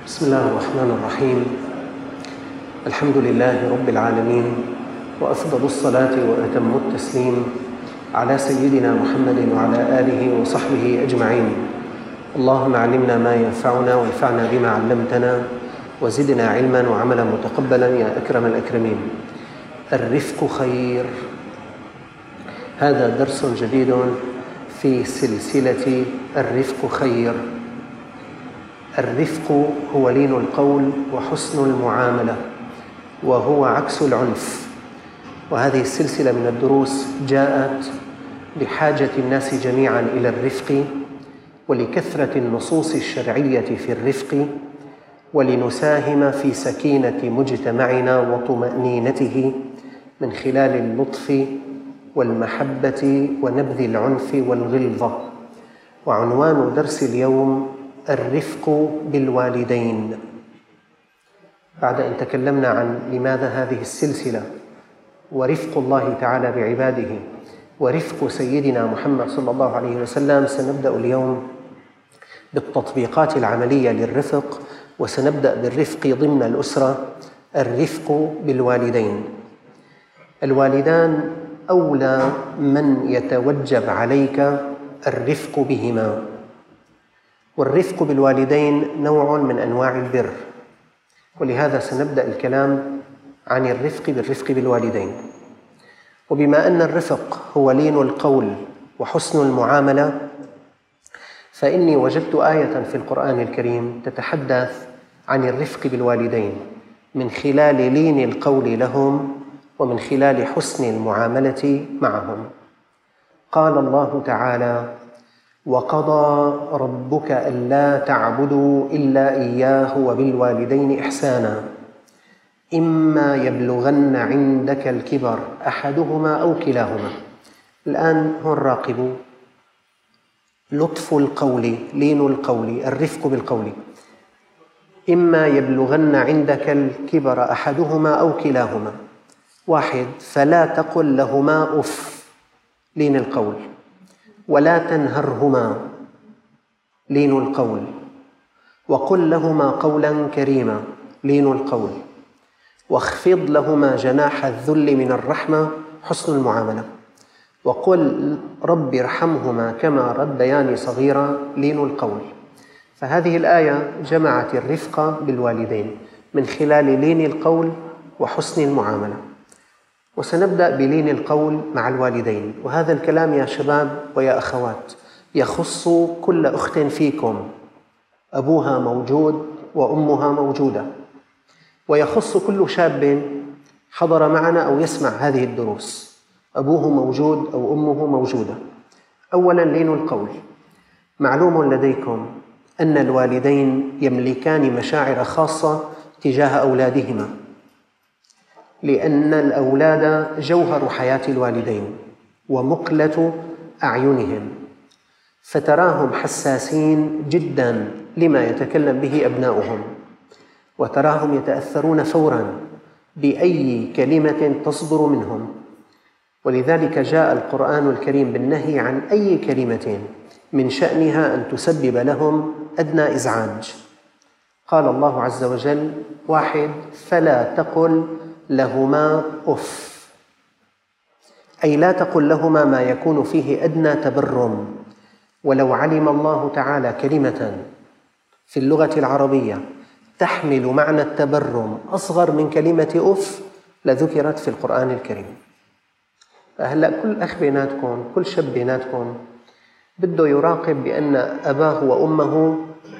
بسم الله الرحمن الرحيم. الحمد لله رب العالمين، وأفضل الصلاة وأتم التسليم على سيدنا محمد وعلى آله وصحبه أجمعين. اللهم علمنا ما ينفعنا وانفعنا بما علمتنا وزدنا علما وعملا متقبلا يا أكرم الأكرمين. الرفق خير. هذا درس جديد في سلسلة الرفق خير. الرفق هو لين القول وحسن المعاملة، وهو عكس العنف. وهذه السلسلة من الدروس جاءت بحاجة الناس جميعا إلى الرفق، ولكثرة النصوص الشرعية في الرفق، ولنساهم في سكينة مجتمعنا وطمأنينته من خلال اللطف والمحبة ونبذ العنف والغلظة. وعنوان درس اليوم الرفق بالوالدين. بعد أن تكلمنا عن لماذا هذه السلسلة ورفق الله تعالى بعباده ورفق سيدنا محمد صلى الله عليه وسلم، سنبدأ اليوم بالتطبيقات العملية للرفق، وسنبدأ بالرفق ضمن الأسرة. الرفق بالوالدين. الوالدان أولى من يتوجب عليك الرفق بهما، والرفق بالوالدين نوع من أنواع البر، ولهذا سنبدأ الكلام عن الرفق بالرفق بالوالدين. وبما أن الرفق هو لين القول وحسن المعاملة، فإني وجدت آية في القرآن الكريم تتحدث عن الرفق بالوالدين من خلال لين القول لهم ومن خلال حسن المعاملة معهم. قال الله تعالى: وقضى ربك ألا تعبدوا إلا إياه وبالوالدين إحسانا إما يبلغن عندك الكبر أحدهما أو كلاهما. الآن هون راقبوا لطف القول، لين القول، الرفق بالقول. إما يبلغن عندك الكبر أحدهما أو كلاهما. واحد، فلا تقل لهما أف، لين القول. ولا تنهرهما، لين القول. وقل لهما قولا كريما، لين القول. واخفض لهما جناح الذل من الرحمة، حسن المعاملة. وقل رب ارحمهما كما ربياني صغيرا، لين القول. فهذه الآية جمعت الرفق بالوالدين من خلال لين القول وحسن المعاملة. وسنبدأ بلين القول مع الوالدين، وهذا الكلام يا شباب ويا أخوات يخص كل أخت فيكم أبوها موجود وأمها موجودة، ويخص كل شاب حضر معنا أو يسمع هذه الدروس، أبوه موجود أو أمه موجودة. أولاً لين القول. معلوم لديكم أن الوالدين يملكان مشاعر خاصة تجاه أولادهما، لأن الأولاد جوهر حياة الوالدين ومقلة أعينهم، فتراهم حساسين جداً لما يتكلم به أبناؤهم، وتراهم يتأثرون فوراً بأي كلمة تصدر منهم. ولذلك جاء القرآن الكريم بالنهي عن أي كلمة من شأنها أن تسبب لهم أدنى إزعاج. قال الله عز وجل: واحد، فلا تقل لهما أف، أي لا تقل لهما ما يكون فيه أدنى تبرم. ولو علم الله تعالى كلمة في اللغة العربية تحمل معنى التبرم أصغر من كلمة أف لذكرت في القرآن الكريم. فهلأ كل أخ بيناتكم، كل شاب بيناتكم بده يراقب بأن أباه وأمه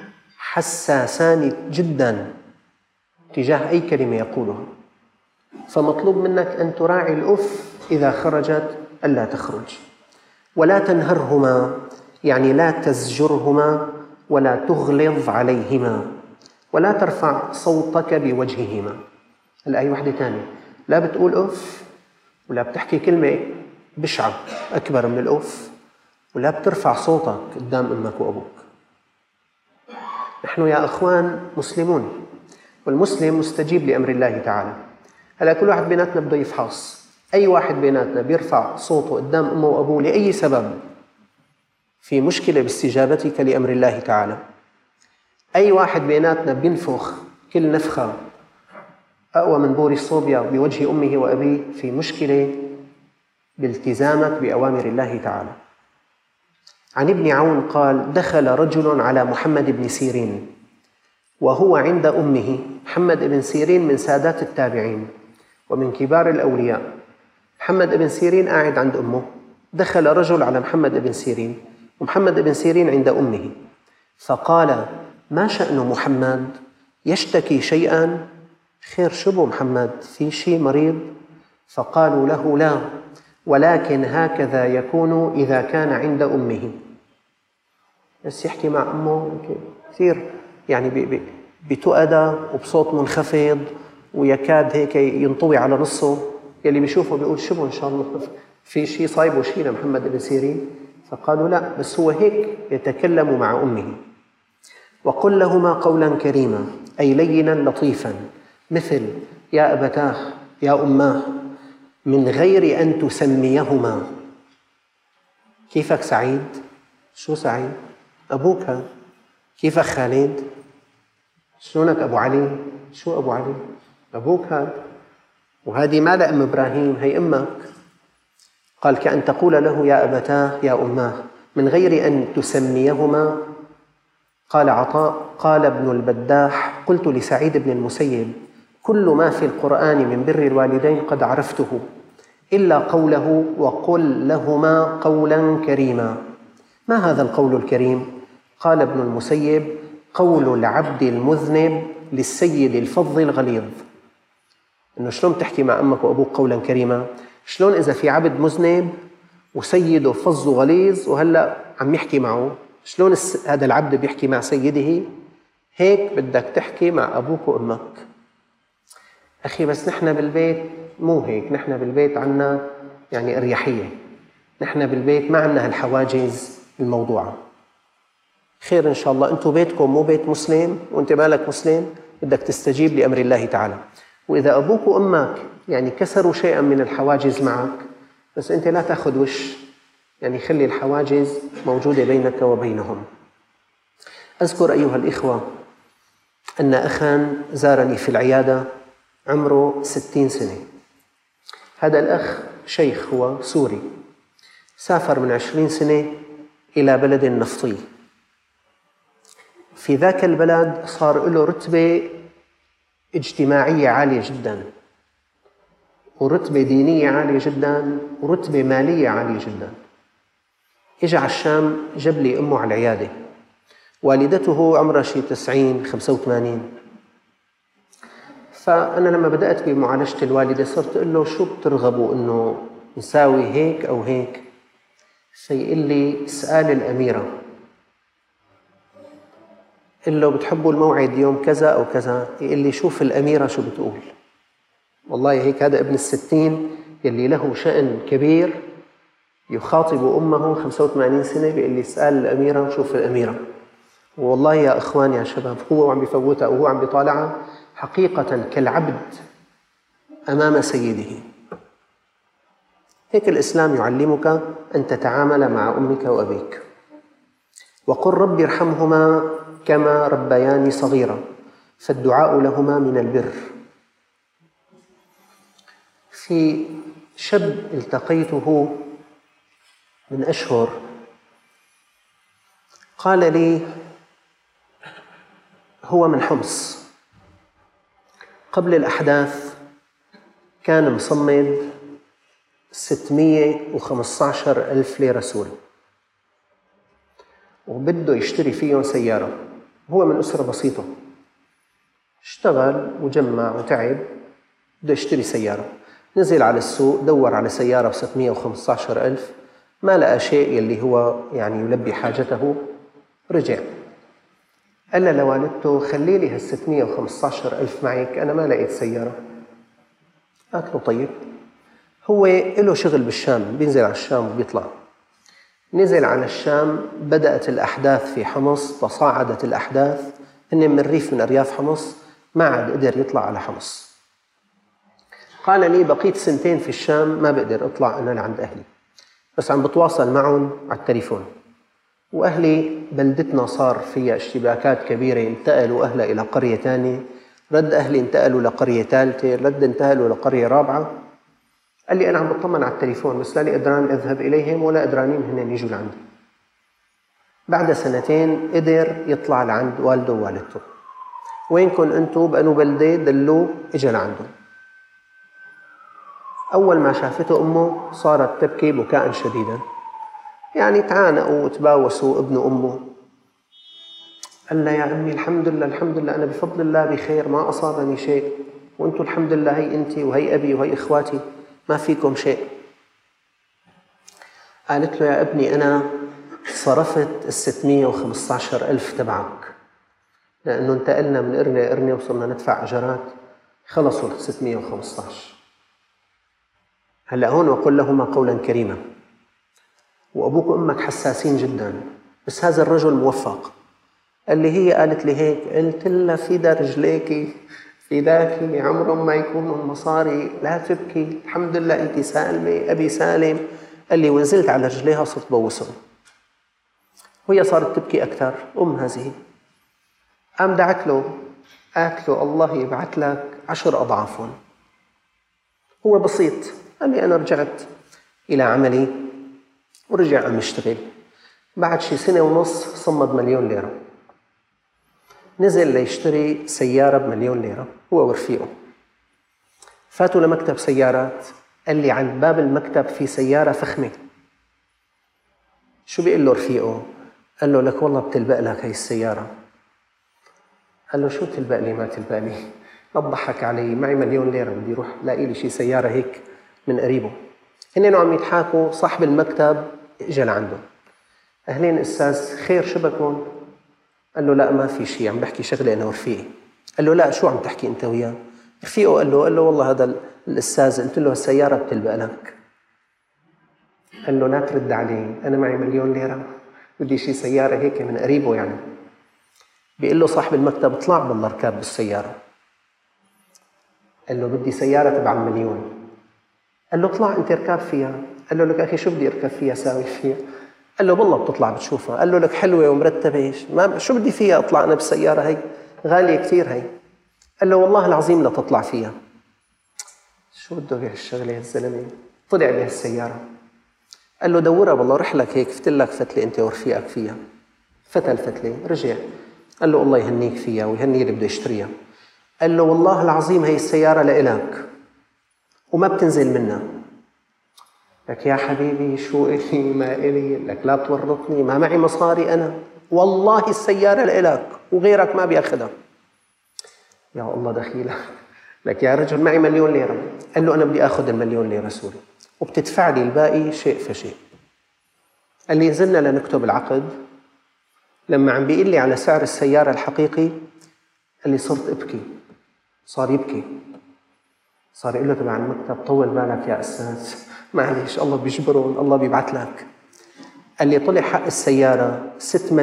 حساسان جدا تجاه أي كلمة يقولها، فمطلوب منك أن تراعي الأف إذا خرجت ألا تخرج. ولا تنهرهما، يعني لا تزجرهما ولا تغلظ عليهما، ولا ترفع صوتك بوجههما. الآية واحدة تانية، لا بتقول أف ولا بتحكي كلمة بشعة أكبر من الأف، ولا بترفع صوتك قدام أمك وأبوك. نحن يا أخوان مسلمون، والمسلم مستجيب لأمر الله تعالى. هلا كل واحد بيناتنا بده يفحص. أي واحد بيناتنا بيرفع صوته قدام أمه وأبوه لأي سبب، في مشكلة باستجابتك لأمر الله تعالى. أي واحد بيناتنا بينفخ كل نفخة أقوى من بور الصوبيا بوجه أمه وأبيه في مشكلة بالتزامك بأوامر الله تعالى. عن ابن عون قال: دخل رجل على محمد بن سيرين وهو عند أمه. محمد بن سيرين من سادات التابعين ومن كبار الأولياء. محمد بن سيرين قاعد عند أمه، دخل رجل على محمد بن سيرين ومحمد بن سيرين عند أمه، فقال: ما شأن محمد؟ يشتكي شيئا؟ خير شبه محمد؟ في شيء مريض؟ فقالوا له: لا، ولكن هكذا يكون إذا كان عند أمه. بس يحكي مع أمه كثير يعني بتؤدى وبصوت منخفض ويكاد هيك ينطوي على نصه. يلي بيشوفه بيقول: شبه إن شاء الله في شيء صايبه شيء لمحمد بن سيرين. فقالوا: لا، بس هو هيك يتكلم مع أمه. وقل لهما قولا كريما، أي لينا لطيفا، مثل: يا أبتاه، يا أماه، من غير أن تسميهما. كيفك سعيد؟ شو سعيد؟ أبوك. كيفك خالد؟ شلونك أبو علي؟ شو أبو علي؟ أبوك هذا. وهذه ما لأم إبراهيم، هي أمك. قال: كأن تقول له: يا أبتاه، يا أماه، من غير أن تسميهما. قال عطاء: قال ابن البداح: قلت لسعيد بن المسيب: كل ما في القرآن من بر الوالدين قد عرفته إلا قوله: وقل لهما قولا كريما. ما هذا القول الكريم؟ قال ابن المسيب: قول العبد المذنب للسيد الفظ الغليظ. إنه شلون تحكي مع أمك وأبوك قولا كريما؟ شلون إذا في عبد مذنب وسيده فظ غليظ وهلأ عم يحكي معه، شلون هذا العبد بيحكي مع سيده؟ هيك بدك تحكي مع أبوك وأمك. أخي بس نحن بالبيت مو هيك، نحن بالبيت عنا يعني أريحية، نحن بالبيت ما عنا هالحواجز الموضوعة. خير إن شاء الله، أنتم بيتكم مو بيت مسلم وأنت مالك مسلم، بدك تستجيب لأمر الله تعالى. وإذا أبوك وأمك يعني كسروا شيئا من الحواجز معك، بس أنت لا تأخذ وش، يعني خلي الحواجز موجودة بينك وبينهم. أذكر أيها الإخوة أن أخاً زارني في العيادة عمره 60 سنة. هذا الأخ شيخ، هو سوري، سافر من 20 سنة إلى بلد نفطي. في ذاك البلد صار له رتبة اجتماعية عالية جداً، ورتبة دينية عالية جداً، ورتبة مالية عالية جداً. إجا على الشام، جاب لي أمه على العيادة. والدته عمرها شي 90 85. فأنا لما بدأت بمعالجة الوالدة صرت أقول له: شو بترغبوا إنه نساوي هيك أو هيك؟ فيقول لي: اسأل الأميرة. قل له: بتحبوا الموعد يوم كذا أو كذا؟ يقول لي: شوف الأميرة شو بتقول. والله هيك هذا ابن 60 يلي له شأن كبير يخاطب أمه 85 سنة بيقول لي: اسأل الأميرة، شوف الأميرة. والله يا إخوان يا شباب، هو عم بفوتها وهو عم بيطالعها حقيقة كالعبد أمام سيده. هيك الإسلام يعلمك أن تتعامل مع أمك وأبيك. وقل رب ارحمهما كما ربياني صغيرا، فالدعاء لهما من البر. في شاب التقيته من أشهر قال لي هو من حمص، قبل الأحداث كان مصمد 615,000 ليرة سوري، وبده يشتري فيهم سيارة. هو من أسرة بسيطة، اشتغل وجمع وتعب، بده يشتري سيارة. نزل على السوق، دور على سيارة ب 615,000، ما لقى شيء يلي هو يعني يلبي حاجته. رجع قال لوالدته: خلي لي هال 615,000 معك، أنا ما لقيت سيارة. قالت له: طيب. هو له شغل بالشام، بينزل على الشام وبيطلع. نزل على الشام، بدأت الأحداث في حمص، تصاعدت الأحداث. هن من الريف، من أرياف حمص، ما عاد قدر يطلع على حمص. قال لي: بقيت 2 سنين في الشام، ما بقدر أطلع أنا لعند أهلي، بس عم بتواصل معهم على التليفون. وأهلي بلدتنا صار فيها اشتباكات كبيرة، انتقلوا أهلها إلى قرية ثانية، رد أهلي انتقلوا لقرية ثالثة، رد انتقلوا لقرية رابعة. قال لي أنا عم بطمن على التليفون بس لاني قدران أذهب إليهم ولا قدرانين هن يجوا لعندي. بعد 2 قدر يطلع لعند والده ووالدته. وينكن أنتوا بأنو بلدة؟ دلوه إجا لعنده. أول ما شافته أمه صارت تبكي بكاء شديدا، يعني تعانقوا وتباوسوا ابن أمه. قال لها يا أمي الحمد لله الحمد لله، أنا بفضل الله بخير، ما أصابني شيء، وأنتوا الحمد لله، هي أنت وهي أبي وهي إخواتي، ما فيكم شيء. قالت له يا ابني أنا صرفت 615,000 تبعك، لأنه انتقلنا من قرنة لقرنة وصرنا ندفع أجرات، خلصوا 615. هلأ هون وقل لهما قولا كريما. وأبوك وأمك حساسين جدا، بس هذا الرجل موفق. قال لي هي قالت لي هيك، قلت لها فدا رجليكي فداكي، عمرهم ما يكونوا المصاري، لا تبكي، الحمد لله أنت سالمة، أبي سالم. قال لي ونزلت على رجليها صرت بوسهم، وهي صارت تبكي أكثر. هذه قام دعت له، قالت له الله يبعث لك 10 أضعافهم. هو بسيط، قال لي أنا رجعت إلى عملي ورجع عم يشتغل. بعد شي 1.5 سنة صمد 1,000,000 ليرة، نزل ليشتري سيارة ب1,000,000 ليرة هو ورفيقه. فاتوا لمكتب سيارات، قال لي عند باب المكتب في سيارة فخمة. شو بيقول له رفيقه؟ قال له لك والله بتلبق لك هاي السيارة. قال له شو تلبق لي ما تلبق لي؟ لا تضحك علي، معي 1,000,000 ليرة بدي روح لاقي لي شي سيارة هيك من قريبه. هنين عم يضحكوا، صاحب المكتب اجى لعنده. أهلين أستاذ، خير شبكون؟ قال له لا ما في شيء، عم بحكي شغلة أنا ورفيقي. قال له لا شو عم تحكي أنت وياه؟ رفيقه قال له والله هذا الأستاذ قلت له السيارة بتلبق لك. قال له لا ترد علي، أنا معي 1,000,000 ليرة بدي شي سيارة هيك من قريبه يعني. بيقول له صاحب المكتب اطلع بالله ركاب بالسيارة. قال له بدي سيارة تبع 1,000,000. قال له اطلع أنت اركب فيها. قال له لك أخي شو بدي أركب فيها ساوي فيها؟ قال له بالله بتطلع بتشوفها. قال له لك حلوة ومرتبة، ما شو بدي فيها أطلع أنا بالسيارة هي، غالية كثير هي. قال له والله العظيم لا تطلع فيها. شو بده بهالشغلة الزلمة؟ طلع بهالسيارة. قال له دورها بالله، رح لك هيك فتلك فتلة أنت ورفيقك فيها. فتل فتلة رجع. قال له الله يهنيك فيها ويهني اللي بده يشتريها. قال له والله العظيم هي السيارة لإلك وما بتنزل منها. لك يا حبيبي شو إلي ما إلي؟ لك لا تورطني، ما معي مصاري أنا، والله السيارة لإلك وغيرك ما بياخدها. يا الله دخيلك. لك يا رجل معي 1,000,000 ليرة. قال له أنا بدي أخذ 1,000,000 ليرة سوري وبتدفع لي الباقي شيء فشيء. قال لي نزلنا لنكتب العقد. لما عم بيقول لي على سعر السيارة الحقيقي قال لي صرت أبكي. صار يبكي، صار يقول له تبع المكتب طول بالك يا أستاذ، معليش الله بيجبرون، الله بيبعث لك. قال لي طلع حق السيارة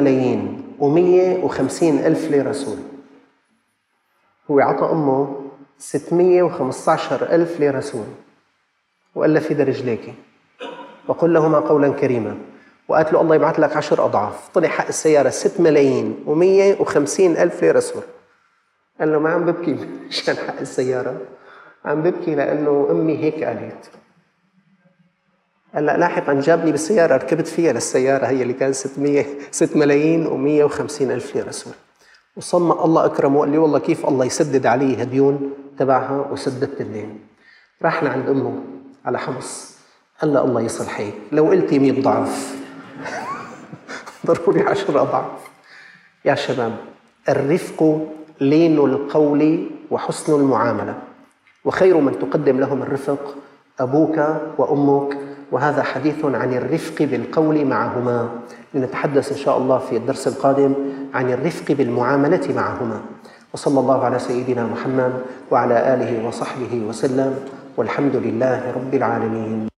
6,150,000 ليرة سوري. هو عطى أمه 615,000 ليرة سوري وقال له فدا رجليكي وقل لهما قولا كريما، وقالت له الله يبعث لك 10 أضعاف. طلع حق السيارة 6,150,000 ليرة سوري. قال له ما عم ببكي مشان حق السيارة، عم ببكي لأنه أمي هيك قالت. هلا لاحقا جابني بالسيارة، ركبت فيها للسيارة هي اللي كان 6,150,000 ليرة سوري. وصمم الله أكرمه، قال لي والله كيف الله يسدد علي هديون تبعها، وسددت الدين. راح لعند أمه على حمص، قال له الله يصلحك لو قلتي 100 ضعف ضروري 10 أضعاف. يا شباب، الرفق لين القول وحسن المعاملة، وخير من تقدم لهم الرفق أبوك وأمك. وهذا حديث عن الرفق بالقول معهما، لنتحدث إن شاء الله في الدرس القادم عن الرفق بالمعاملة معهما. وصلى الله على سيدنا محمد وعلى آله وصحبه وسلم، والحمد لله رب العالمين.